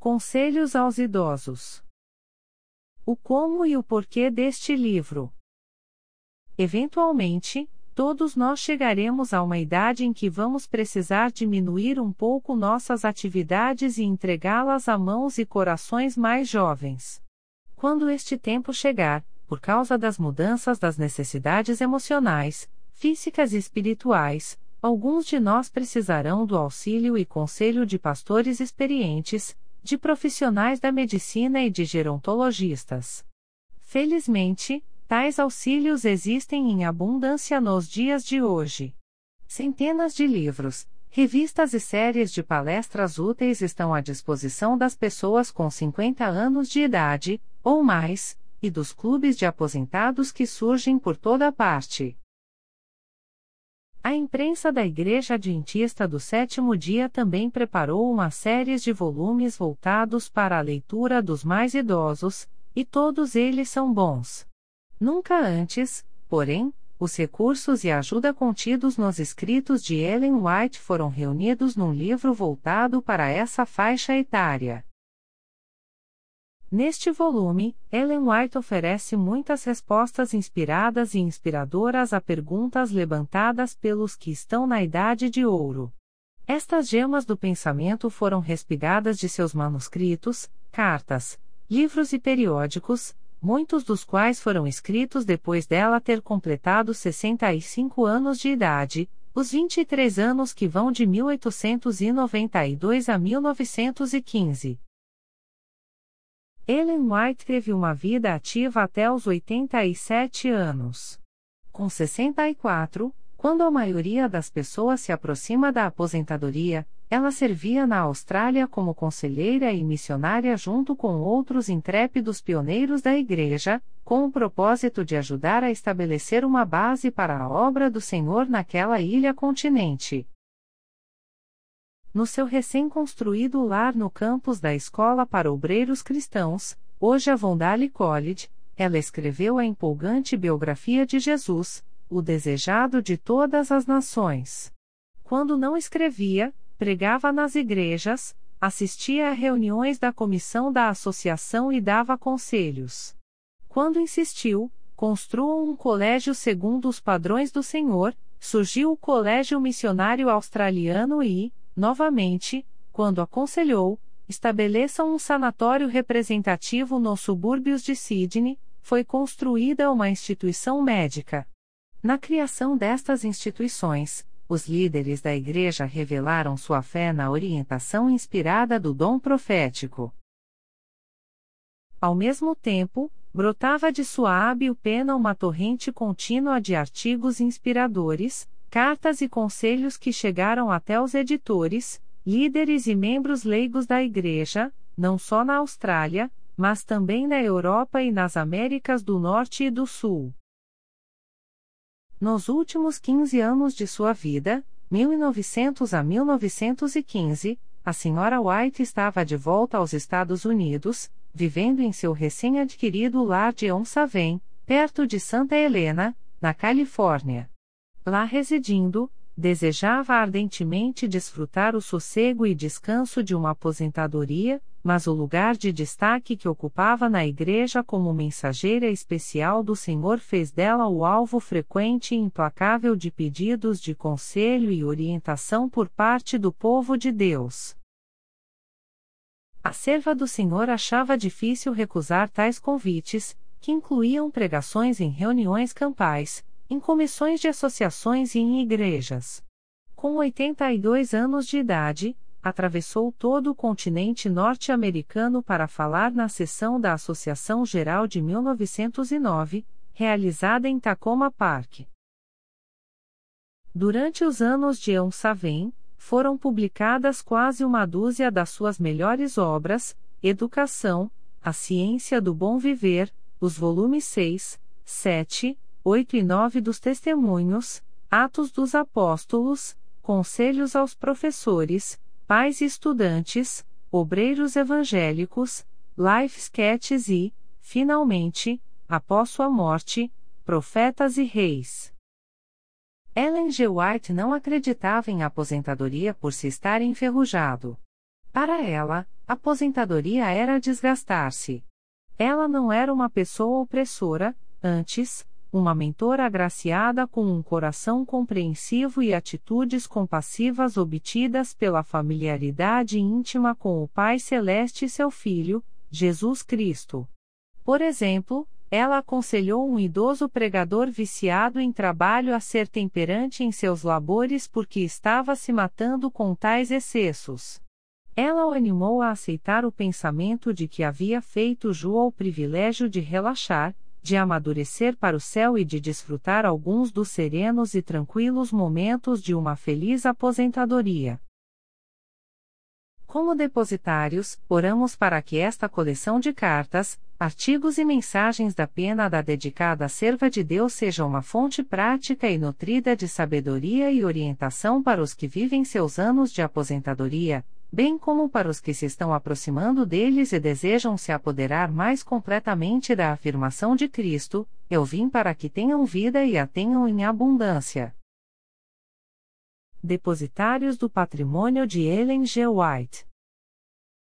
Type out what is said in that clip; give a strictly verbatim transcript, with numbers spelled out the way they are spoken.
Conselhos aos idosos. O como e o porquê deste livro. Eventualmente, todos nós chegaremos a uma idade em que vamos precisar diminuir um pouco nossas atividades e entregá-las a mãos e corações mais jovens. Quando este tempo chegar, por causa das mudanças das necessidades emocionais, físicas e espirituais, alguns de nós precisarão do auxílio e conselho de pastores experientes, de profissionais da medicina e de gerontologistas. Felizmente, tais auxílios existem em abundância nos dias de hoje. Centenas de livros, revistas e séries de palestras úteis estão à disposição das pessoas com cinquenta anos de idade, ou mais, e dos clubes de aposentados que surgem por toda parte. A imprensa da Igreja Adventista do Sétimo Dia também preparou uma série de volumes voltados para a leitura dos mais idosos, e todos eles são bons. Nunca antes, porém, os recursos e ajuda contidos nos escritos de Ellen White foram reunidos num livro voltado para essa faixa etária. Neste volume, Ellen White oferece muitas respostas inspiradas e inspiradoras a perguntas levantadas pelos que estão na Idade de Ouro. Estas gemas do pensamento foram respigadas de seus manuscritos, cartas, livros e periódicos, muitos dos quais foram escritos depois dela ter completado sessenta e cinco anos de idade, os vinte e três anos que vão de mil oitocentos e noventa e dois a mil novecentos e quinze. Ellen White teve uma vida ativa até os oitenta e sete anos. Com sessenta e quatro, quando a maioria das pessoas se aproxima da aposentadoria, ela servia na Austrália como conselheira e missionária junto com outros intrépidos pioneiros da Igreja, com o propósito de ajudar a estabelecer uma base para a obra do Senhor naquela ilha-continente. No seu recém-construído lar no campus da Escola para Obreiros Cristãos, hoje a Avondale College, ela escreveu a empolgante biografia de Jesus, o desejado de todas as nações. Quando não escrevia, pregava nas igrejas, assistia a reuniões da comissão da associação e dava conselhos. Quando insistiu, construam um colégio segundo os padrões do Senhor, surgiu o Colégio Missionário Australiano e, novamente, quando aconselhou, estabeleçam um sanatório representativo nos subúrbios de Sydney, foi construída uma instituição médica. Na criação destas instituições, os líderes da Igreja revelaram sua fé na orientação inspirada do dom profético. Ao mesmo tempo, brotava de sua hábil pena uma torrente contínua de artigos inspiradores, cartas e conselhos que chegaram até os editores, líderes e membros leigos da Igreja, não só na Austrália, mas também na Europa e nas Américas do Norte e do Sul. Nos últimos quinze anos de sua vida, mil e novecentos a mil novecentos e quinze, a senhora White estava de volta aos Estados Unidos, vivendo em seu recém-adquirido lar de Onsaven, perto de Santa Helena, na Califórnia. Lá residindo, desejava ardentemente desfrutar o sossego e descanso de uma aposentadoria, mas o lugar de destaque que ocupava na igreja como mensageira especial do Senhor fez dela o alvo frequente e implacável de pedidos de conselho e orientação por parte do povo de Deus. A serva do Senhor achava difícil recusar tais convites, que incluíam pregações em reuniões campais, em comissões de associações e em igrejas. Com oitenta e dois anos de idade, atravessou todo o continente norte-americano para falar na sessão da Associação Geral de mil novecentos e nove, realizada em Takoma Park. Durante os anos de Onsaven, foram publicadas quase uma dúzia das suas melhores obras, Educação, A Ciência do Bom Viver, os volumes seis, sete, oito e nove dos Testemunhos, Atos dos Apóstolos, Conselhos aos Professores, Pais e Estudantes, Obreiros Evangélicos, Life Sketches e, finalmente, Após sua morte, Profetas e Reis. Ellen G. White não acreditava em aposentadoria por se estar enferrujado. Para ela, a aposentadoria era desgastar-se. Ela não era uma pessoa opressora, antes, uma mentora agraciada com um coração compreensivo e atitudes compassivas obtidas pela familiaridade íntima com o Pai Celeste e seu Filho, Jesus Cristo. Por exemplo, ela aconselhou um idoso pregador viciado em trabalho a ser temperante em seus labores porque estava se matando com tais excessos. Ela o animou a aceitar o pensamento de que havia feito jus ao privilégio de relaxar, de amadurecer para o céu e de desfrutar alguns dos serenos e tranquilos momentos de uma feliz aposentadoria. Como depositários, oramos para que esta coleção de cartas, artigos e mensagens da pena da dedicada serva de Deus seja uma fonte prática e nutrida de sabedoria e orientação para os que vivem seus anos de aposentadoria, bem como para os que se estão aproximando deles e desejam se apoderar mais completamente da afirmação de Cristo: eu vim para que tenham vida e a tenham em abundância. Depositários do Patrimônio de Ellen G. White.